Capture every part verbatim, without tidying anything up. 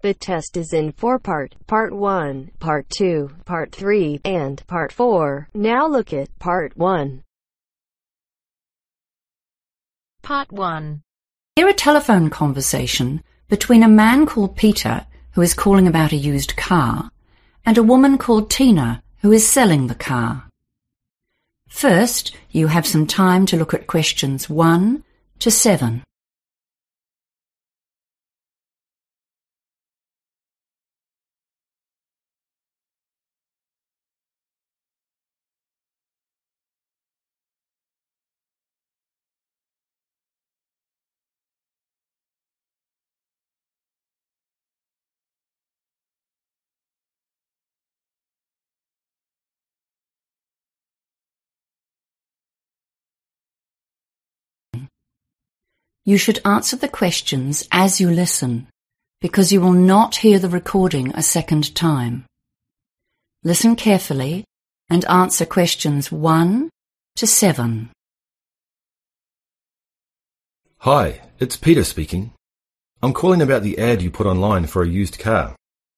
fit test is in four-part, Part one, Part two, Part three, and Part four. Now look at Part one. Part one. Hear a telephone conversation between a man called Peter, who is calling about a used car, and a woman called Tina, who is selling the car. First, you have some time to look at questions one to seven. You should answer the questions as you listen, because you will not hear the recording a second time. Listen carefully and answer questions one to seven. Hi, it's Peter speaking. I'm calling about the ad you put online for a used car.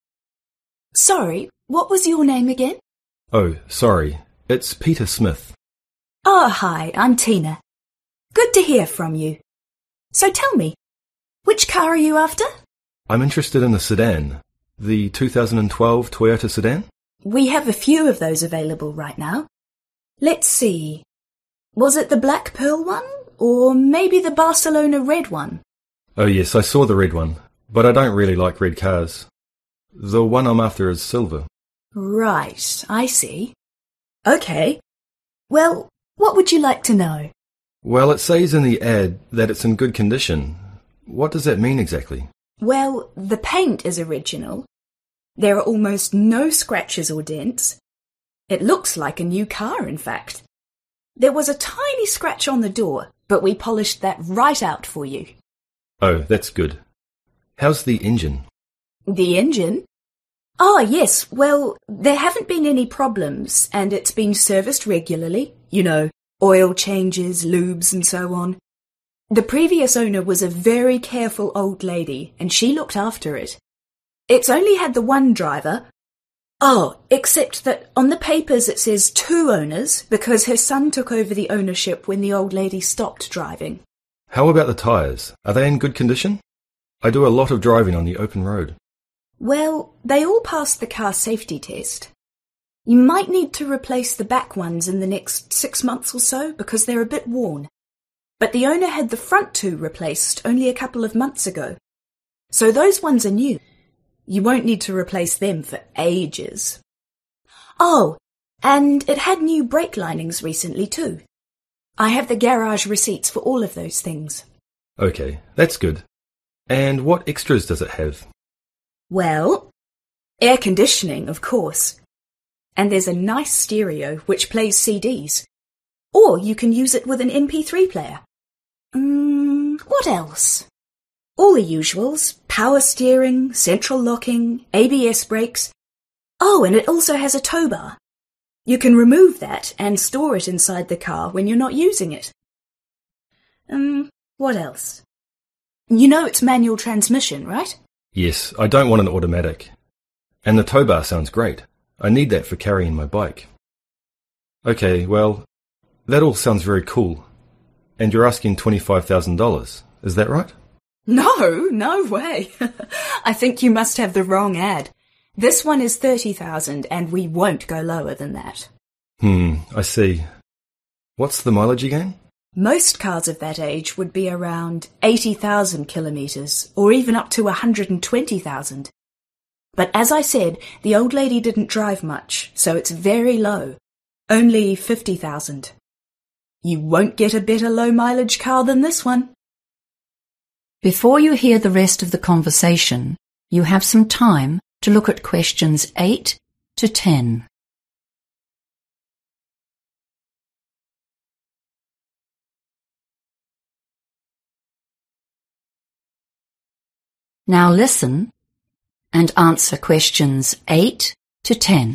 Sorry, what was your name again? Oh, sorry. It's Peter Smith. Oh, hi, I'm Tina. Good to hear from you. So tell me, which car are you after? I'm interested in the sedan, the two thousand twelve Toyota sedan. We have a few of those available right now. Let's see. Was it the Black Pearl one, or maybe the Barcelona red one? Oh yes, I saw the red one, but I don't really like red cars. The one I'm after is silver. Right, I see. Okay. Well, what would you like to know? Well, it says in the ad that it's in good condition. What does that mean exactly? Well, the paint is original. There are almost no scratches or dents. It looks like a new car, in fact. There was a tiny scratch on the door, but we polished that right out for you. Oh, that's good. How's the engine? The engine? Oh, yes. Well, there haven't been any problems, and it's been serviced regularly. You know, oil changes, lubes, and so on. The previous owner was a very careful old lady, and she looked after it. It's only had the one driver. Oh, except that on the papers it says two owners, because her son took over the ownership when the old lady stopped driving. How about the tyres? Are they in good condition? I do a lot of driving on the open road. Well, they all passed the car safety test. You might need to replace the back ones in the next six months or so because they're a bit worn. But the owner had the front two replaced only a couple of months ago. So those ones are new. You won't need to replace them for ages. Oh, and it had new brake linings recently too. I have the garage receipts for all of those things. Okay, that's good. And what extras does it have? Well, air conditioning, of course. And there's a nice stereo which plays C Ds. Or you can use it with an M P three player. Mm, what else? All the usuals. Power steering, central locking, A B S brakes. Oh, and it also has a tow bar. You can remove that and store it inside the car when you're not using it. Um, what else? You know it's manual transmission, right? Yes, I don't want an automatic. And the tow bar sounds great. I need that for carrying my bike. Okay, well, that all sounds very cool. And you're asking twenty-five thousand dollars, is that right? No, no way. I think you must have the wrong ad. This one is thirty thousand dollars and we won't go lower than that. Hmm, I see. What's the mileage again? Most cars of that age would be around eighty thousand kilometres, or even up to one hundred twenty thousand. But as I said, the old lady didn't drive much, so it's very low. Only fifty thousand. You won't get a better low-mileage car than this one. Before you hear the rest of the conversation, you have some time to look at questions eight to ten. Now listen and answer questions eight to ten.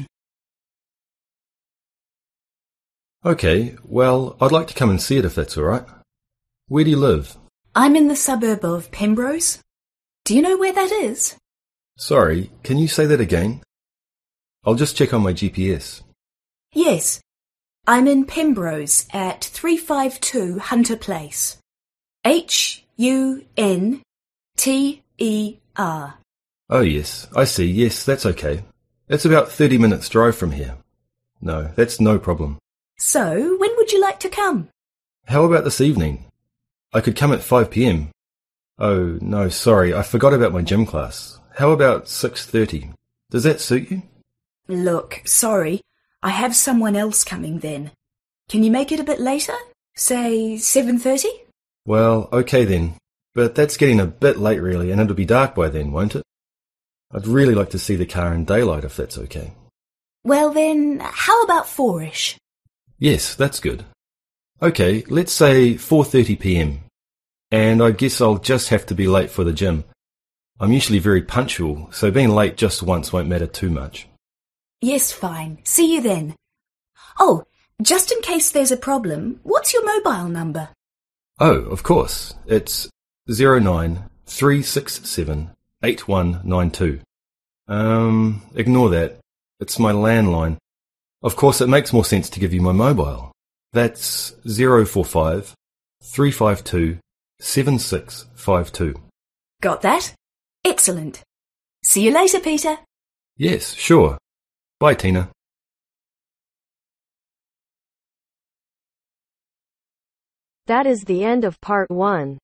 Okay, well, I'd like to come and see it if that's all right. Where do you live? I'm in the suburb of Penrose. Do you know where that is? Sorry, can you say that again? I'll just check on my G P S. Yes, I'm in Pembrose at three five two Hunter Place. H U N T E R. Oh yes, I see. Yes, that's okay. It's about thirty minutes drive from here. No, that's no problem. So, when would you like to come? How about this evening? I could come at five p m. Oh, no, sorry, I forgot about my gym class. How about six thirty? Does that suit you? Look, sorry, I have someone else coming then. Can you make it a bit later? Say seven thirty? Well, okay then. But that's getting a bit late really, and it'll be dark by then, won't it? I'd really like to see the car in daylight if that's okay. Well then, how about four-ish? Yes, that's good. Okay, let's say four thirty p m. And I guess I'll just have to be late for the gym. I'm usually very punctual, so being late just once won't matter too much. Yes, fine. See you then. Oh, just in case there's a problem, what's your mobile number? Oh, of course. It's zero nine three six seven eight one nine two. Um, ignore that. It's my landline. Of course, it makes more sense to give you my mobile. That's zero four five three five two seven six five two. Got that? Excellent. See you later, Peter. Yes, sure. Bye, Tina. That is the end of part one.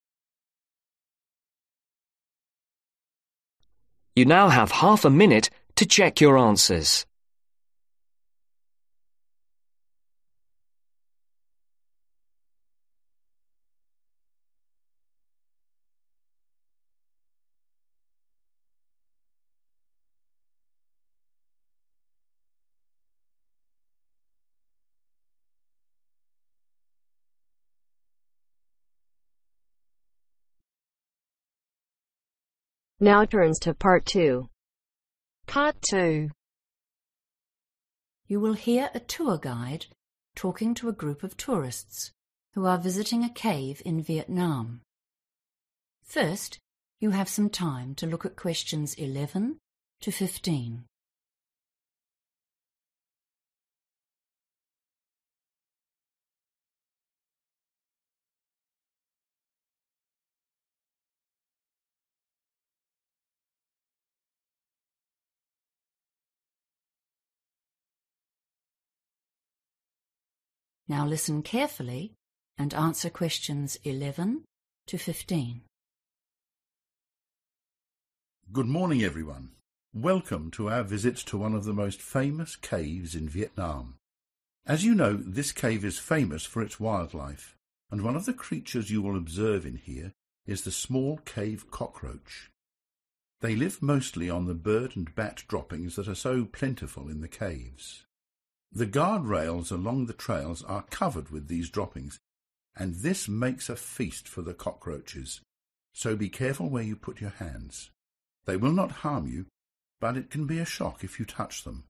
You now have half a minute to check your answers. Now turns to part two. Part two. You will hear a tour guide talking to a group of tourists who are visiting a cave in Vietnam. First, you have some time to look at questions eleven to fifteen. Now listen carefully and answer questions eleven to fifteen. Good morning, everyone. Welcome to our visit to one of the most famous caves in Vietnam. As you know, this cave is famous for its wildlife, and one of the creatures you will observe in here is the small cave cockroach. They live mostly on the bird and bat droppings that are so plentiful in the caves. The guardrails along the trails are covered with these droppings, and this makes a feast for the cockroaches, so be careful where you put your hands. They will not harm you, but it can be a shock if you touch them.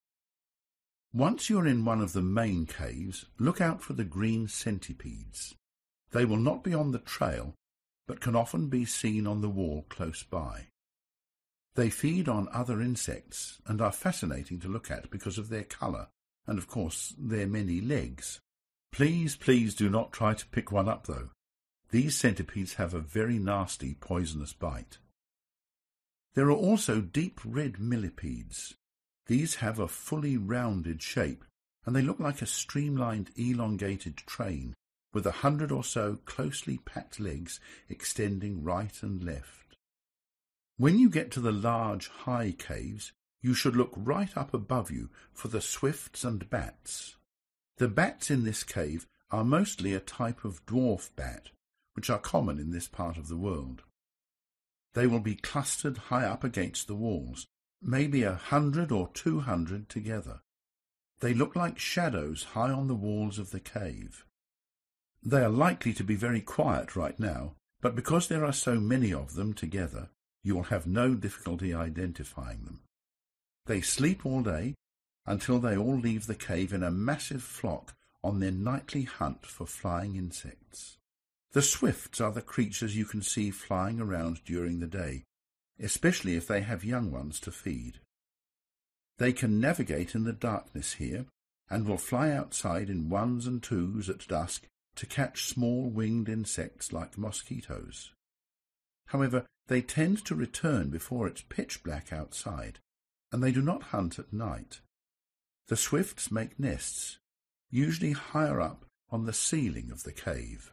Once you're in one of the main caves, look out for the green centipedes. They will not be on the trail, but can often be seen on the wall close by. They feed on other insects and are fascinating to look at because of their colour and, of course, their many legs. Please, please do not try to pick one up, though. These centipedes have a very nasty poisonous bite. There are also deep red millipedes. These have a fully rounded shape, and they look like a streamlined, elongated train, with a hundred or so closely packed legs extending right and left. When you get to the large, high caves, you should look right up above you for the swifts and bats. The bats in this cave are mostly a type of dwarf bat, which are common in this part of the world. They will be clustered high up against the walls, maybe a hundred or two hundred together. They look like shadows high on the walls of the cave. They are likely to be very quiet right now, but because there are so many of them together, you will have no difficulty identifying them. They sleep all day until they all leave the cave in a massive flock on their nightly hunt for flying insects. The swifts are the creatures you can see flying around during the day, especially if they have young ones to feed. They can navigate in the darkness here and will fly outside in ones and twos at dusk to catch small winged insects like mosquitoes. However, they tend to return before it's pitch black outside, and they do not hunt at night. The swifts make nests, usually higher up on the ceiling of the cave.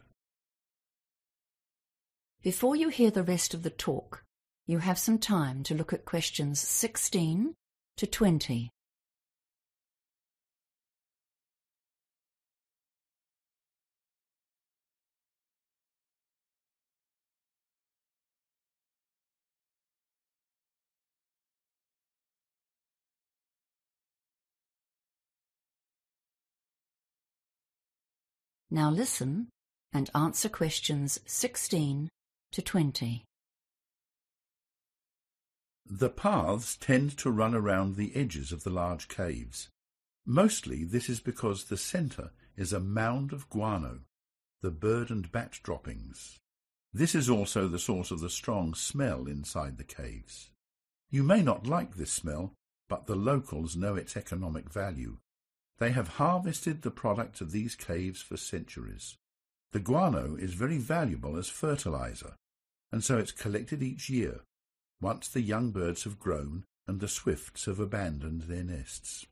Before you hear the rest of the talk, you have some time to look at questions sixteen to twenty. Now listen and answer questions sixteen to twenty. The paths tend to run around the edges of the large caves. Mostly this is because the centre is a mound of guano, the bird and bat droppings. This is also the source of the strong smell inside the caves. You may not like this smell, but the locals know its economic value. They have harvested the products of these caves for centuries. The guano is very valuable as fertilizer, and so it's collected each year, once the young birds have grown and the swifts have abandoned their nests.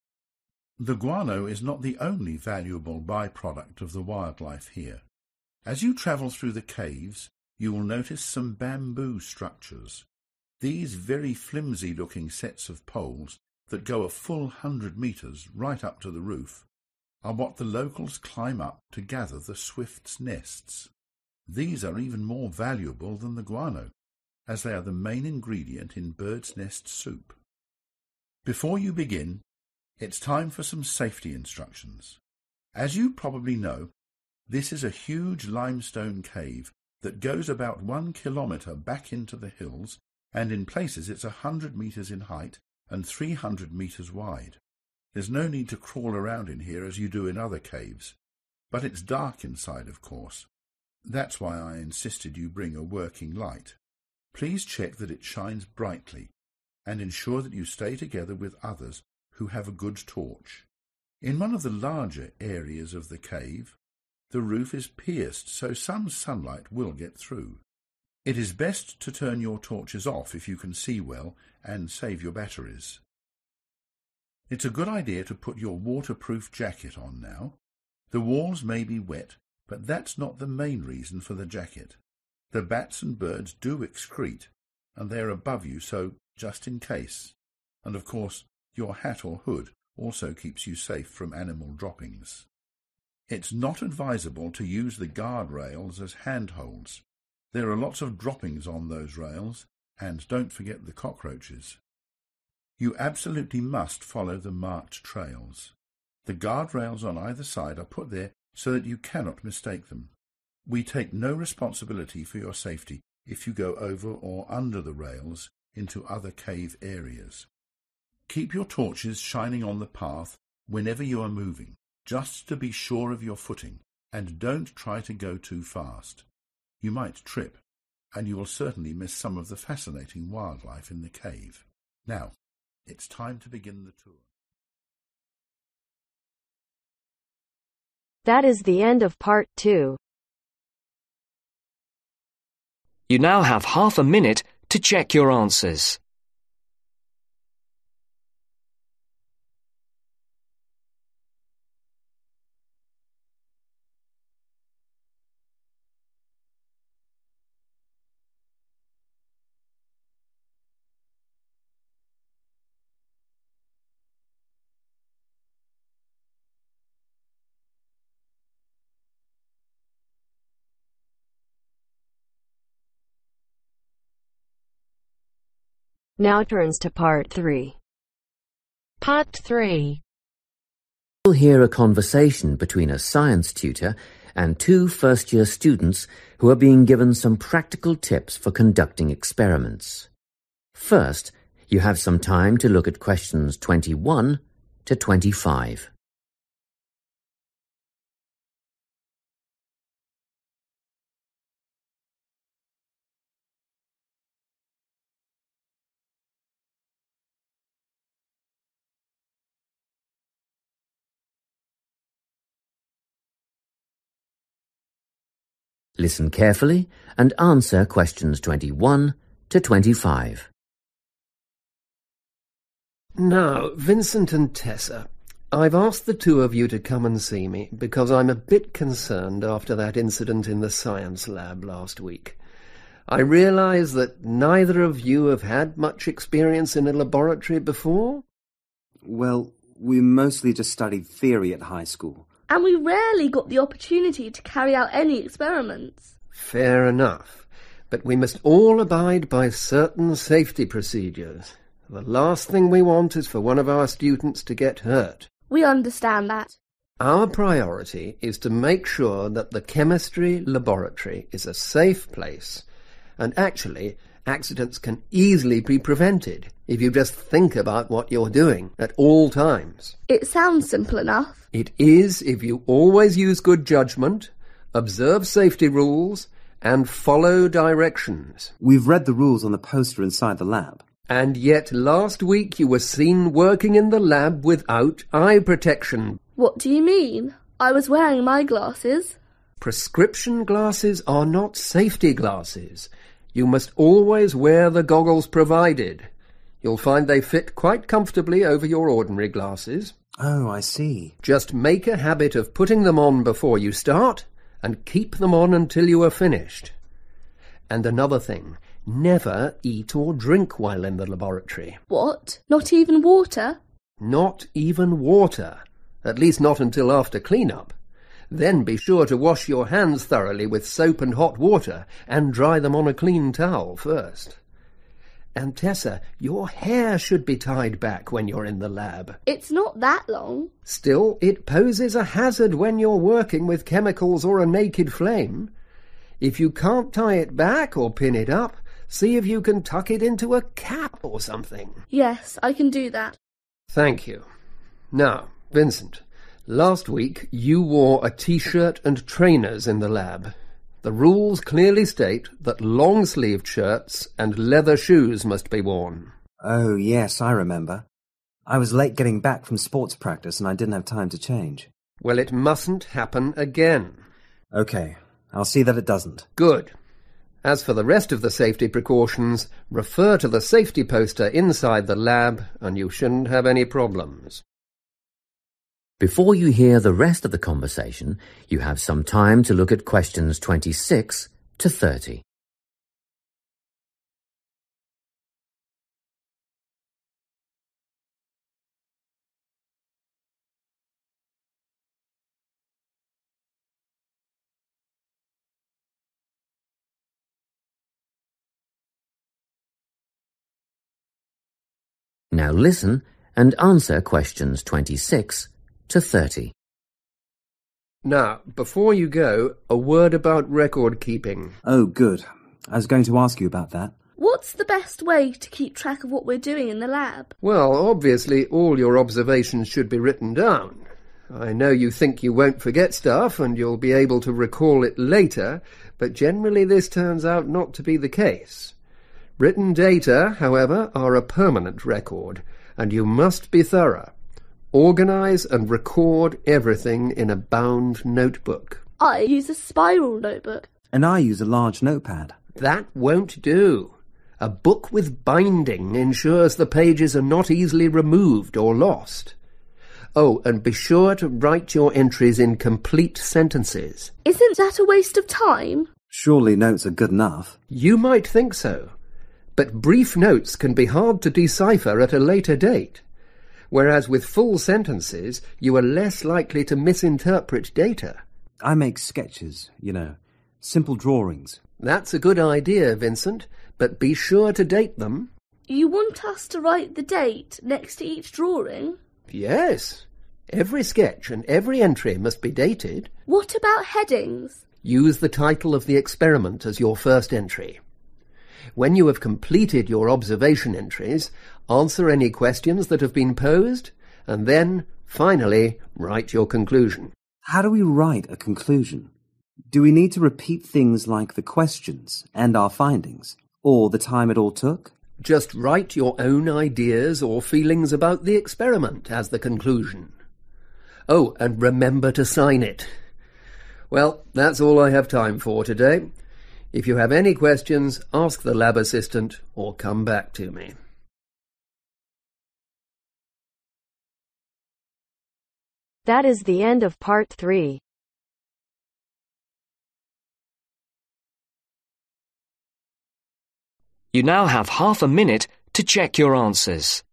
The guano is not the only valuable byproduct of the wildlife here. As you travel through the caves, you will notice some bamboo structures. These very flimsy-looking sets of poles that go a full hundred metres right up to the roof are what the locals climb up to gather the swifts' nests. These are even more valuable than the guano, as they are the main ingredient in bird's nest soup. Before you begin, it's time for some safety instructions. As you probably know, this is a huge limestone cave that goes about one kilometre back into the hills, and in places it's a hundred metres in height and three hundred metres wide. There's no need to crawl around in here as you do in other caves, but it's dark inside, of course. That's why I insisted you bring a working light. Please check that it shines brightly, and ensure that you stay together with others who have a good torch. In one of the larger areas of the cave, the roof is pierced, so some sunlight will get through. It is best to turn your torches off if you can see well and save your batteries. It's a good idea to put your waterproof jacket on now. The walls may be wet, but that's not the main reason for the jacket. The bats and birds do excrete, and they are above you, so just in case. And of course, your hat or hood also keeps you safe from animal droppings. It's not advisable to use the guardrails as handholds. There are lots of droppings on those rails, and don't forget the cockroaches. You absolutely must follow the marked trails. The guardrails on either side are put there so that you cannot mistake them. We take no responsibility for your safety if you go over or under the rails into other cave areas. Keep your torches shining on the path whenever you are moving, just to be sure of your footing, and don't try to go too fast. You might trip, and you will certainly miss some of the fascinating wildlife in the cave. Now, it's time to begin the tour. That is the end of part two. You now have half a minute to check your answers. Now turns to part three. Part three. You'll hear a conversation between a science tutor and two first-year students who are being given some practical tips for conducting experiments. First, you have some time to look at questions twenty-one to twenty-five. Listen carefully and answer questions twenty-one to twenty-five. Now, Vincent and Tessa, I've asked the two of you to come and see me because I'm a bit concerned after that incident in the science lab last week. I realise that neither of you have had much experience in a laboratory before. Well, we mostly just studied theory at high school. And we rarely got the opportunity to carry out any experiments. Fair enough, but we must all abide by certain safety procedures. The last thing we want is for one of our students to get hurt. We understand that. Our priority is to make sure that the chemistry laboratory is a safe place, and actually, accidents can easily be prevented if you just think about what you're doing at all times. It sounds simple enough. It is if you always use good judgment, observe safety rules, and follow directions. We've read the rules on the poster inside the lab. And yet last week you were seen working in the lab without eye protection. What do you mean? I was wearing my glasses. Prescription glasses are not safety glasses. You must always wear the goggles provided. You'll find they fit quite comfortably over your ordinary glasses. Oh, I see. Just make a habit of putting them on before you start, and keep them on until you are finished. And another thing, never eat or drink while in the laboratory. What? Not even water? Not even water. At least not until after clean-up. Then be sure to wash your hands thoroughly with soap and hot water, and dry them on a clean towel first. And Tessa, your hair should be tied back when you're in the lab. It's not that long. Still, it poses a hazard when you're working with chemicals or a naked flame. If you can't tie it back or pin it up, see if you can tuck it into a cap or something. Yes, I can do that. Thank you. Now, Vincent, last week you wore a t-shirt and trainers in the lab. The rules clearly state that long-sleeved shirts and leather shoes must be worn. Oh, yes, I remember. I was late getting back from sports practice and I didn't have time to change. Well, it mustn't happen again. Okay, I'll see that it doesn't. Good. As for the rest of the safety precautions, refer to the safety poster inside the lab and you shouldn't have any problems. Before you hear the rest of the conversation, you have some time to look at questions twenty-six to thirty. Now listen and answer questions twenty-six to thirty. Now, before you go, a word about record keeping. Oh, good. I was going to ask you about that. What's the best way to keep track of what we're doing in the lab? Well, obviously all your observations should be written down. I know you think you won't forget stuff and you'll be able to recall it later, but generally this turns out not to be the case. Written data, however, are a permanent record, and you must be thorough. Organise and record everything in a bound notebook. I use a spiral notebook. And I use a large notepad. That won't do. A book with binding ensures the pages are not easily removed or lost. Oh, and be sure to write your entries in complete sentences. Isn't that a waste of time? Surely notes are good enough. You might think so. But brief notes can be hard to decipher at a later date. Whereas with full sentences, you are less likely to misinterpret data. I make sketches, you know, simple drawings. That's a good idea, Vincent, but be sure to date them. You want us to write the date next to each drawing? Yes. Every sketch and every entry must be dated. What about headings? Use the title of the experiment as your first entry. When you have completed your observation entries, answer any questions that have been posed, and then, finally, write your conclusion. How do we write a conclusion? Do we need to repeat things like the questions and our findings, or the time it all took? Just write your own ideas or feelings about the experiment as the conclusion. Oh, and remember to sign it. Well, that's all I have time for today. If you have any questions, ask the lab assistant or come back to me. That is the end of part three. You now have half a minute to check your answers.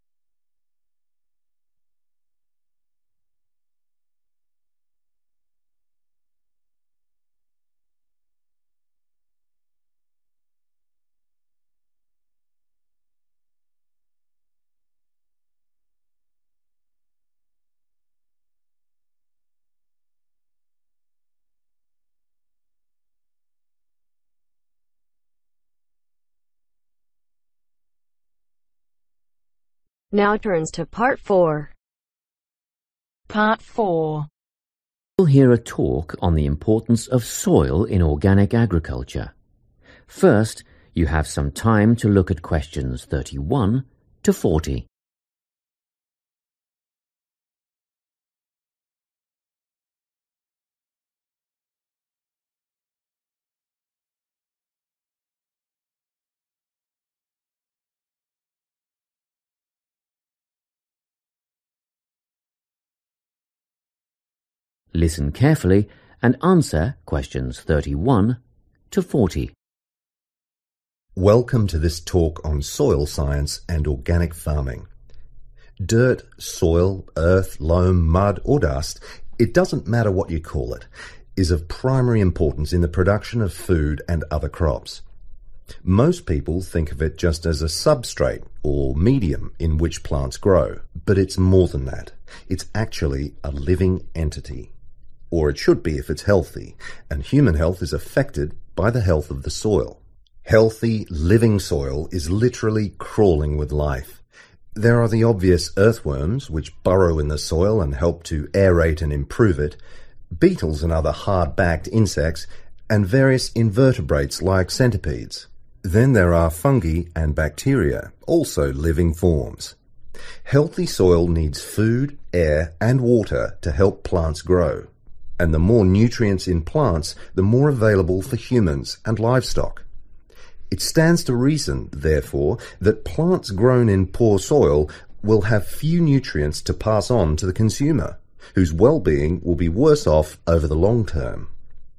Now turns to part four. Part four. You'll hear a talk on the importance of soil in organic agriculture. First, you have some time to look at questions thirty-one to forty. Listen carefully and answer questions thirty-one to forty. Welcome to this talk on soil science and organic farming. Dirt, soil, earth, loam, mud or dust, it doesn't matter what you call it, is of primary importance in the production of food and other crops. Most people think of it just as a substrate or medium in which plants grow, but it's more than that. It's actually a living entity. Or it should be if it's healthy, and human health is affected by the health of the soil. Healthy, living soil is literally crawling with life. There are the obvious earthworms, which burrow in the soil and help to aerate and improve it, beetles and other hard-backed insects, and various invertebrates like centipedes. Then there are fungi and bacteria, also living forms. Healthy soil needs food, air, and water to help plants grow. And the more nutrients in plants, the more available for humans and livestock. It stands to reason, therefore, that plants grown in poor soil will have few nutrients to pass on to the consumer, whose well-being will be worse off over the long term.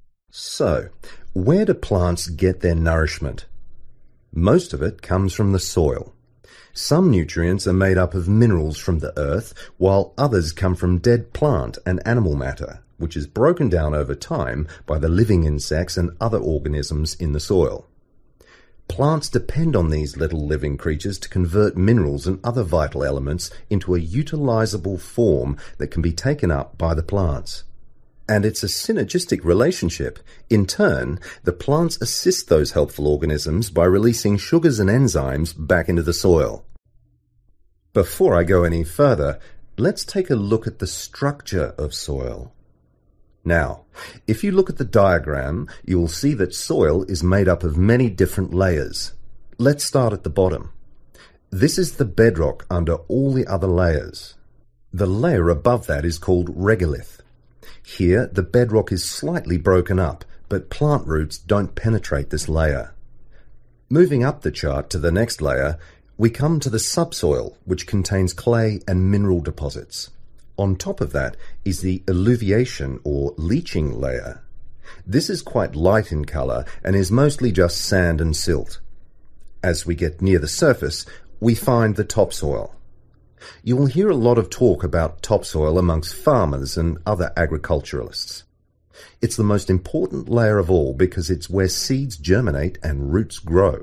So, where do plants get their nourishment? Most of it comes from the soil. Some nutrients are made up of minerals from the earth, while others come from dead plant and animal matter, which is broken down over time by the living insects and other organisms in the soil. Plants depend on these little living creatures to convert minerals and other vital elements into a utilizable form that can be taken up by the plants. And it's a synergistic relationship. In turn, the plants assist those helpful organisms by releasing sugars and enzymes back into the soil. Before I go any further, let's take a look at the structure of soil. Now, if you look at the diagram, you will see that soil is made up of many different layers. Let's start at the bottom. This is the bedrock under all the other layers. The layer above that is called regolith. Here, the bedrock is slightly broken up, but plant roots don't penetrate this layer. Moving up the chart to the next layer, we come to the subsoil, which contains clay and mineral deposits. On top of that is the alluviation or leaching layer. This is quite light in colour and is mostly just sand and silt. As we get near the surface, we find the topsoil. You will hear a lot of talk about topsoil amongst farmers and other agriculturalists. It's the most important layer of all because it's where seeds germinate and roots grow.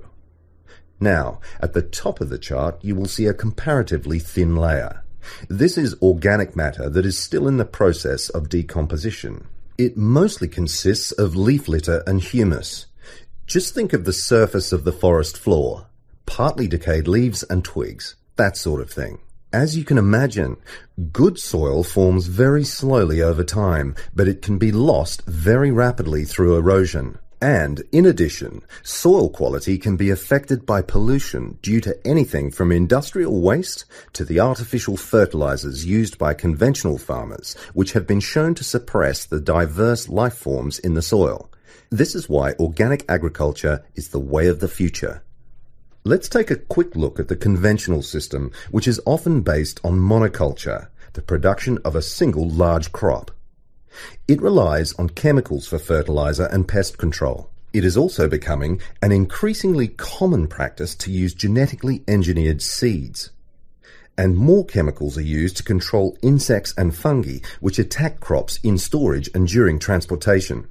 Now, at the top of the chart, you will see a comparatively thin layer. This is organic matter that is still in the process of decomposition. It mostly consists of leaf litter and humus. Just think of the surface of the forest floor. Partly decayed leaves and twigs, that sort of thing. As you can imagine, good soil forms very slowly over time, but it can be lost very rapidly through erosion. And, in addition, soil quality can be affected by pollution due to anything from industrial waste to the artificial fertilizers used by conventional farmers, which have been shown to suppress the diverse life forms in the soil. This is why organic agriculture is the way of the future. Let's take a quick look at the conventional system, which is often based on monoculture, the production of a single large crop. It relies on chemicals for fertilizer and pest control. It is also becoming an increasingly common practice to use genetically engineered seeds. And more chemicals are used to control insects and fungi which attack crops in storage and during transportation.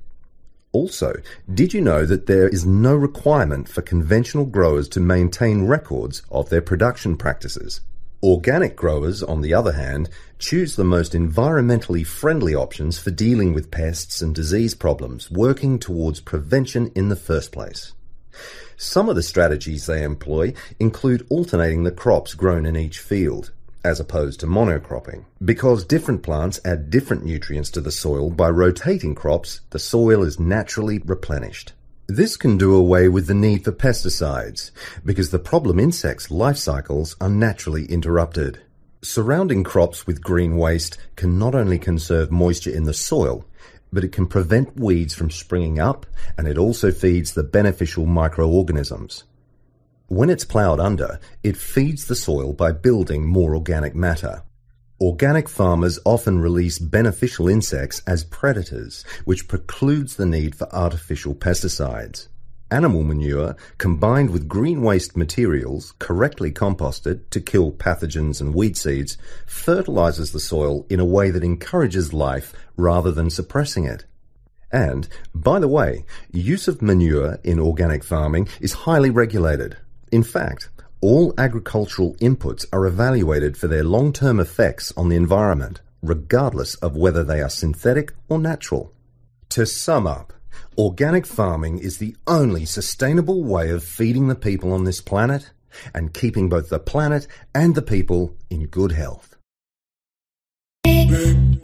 Also, did you know that there is no requirement for conventional growers to maintain records of their production practices? Organic growers, on the other hand, choose the most environmentally friendly options for dealing with pests and disease problems, working towards prevention in the first place. Some of the strategies they employ include alternating the crops grown in each field, as opposed to monocropping. Because different plants add different nutrients to the soil, by rotating crops, the soil is naturally replenished. This can do away with the need for pesticides, because the problem insects' life cycles are naturally interrupted. Surrounding crops with green waste can not only conserve moisture in the soil, but it can prevent weeds from springing up, and it also feeds the beneficial microorganisms. When it's ploughed under, it feeds the soil by building more organic matter. Organic farmers often release beneficial insects as predators, which precludes the need for artificial pesticides. Animal manure, combined with green waste materials, correctly composted to kill pathogens and weed seeds, fertilizes the soil in a way that encourages life rather than suppressing it. And, by the way, use of manure in organic farming is highly regulated. In fact, all agricultural inputs are evaluated for their long-term effects on the environment, regardless of whether they are synthetic or natural. To sum up, organic farming is the only sustainable way of feeding the people on this planet and keeping both the planet and the people in good health.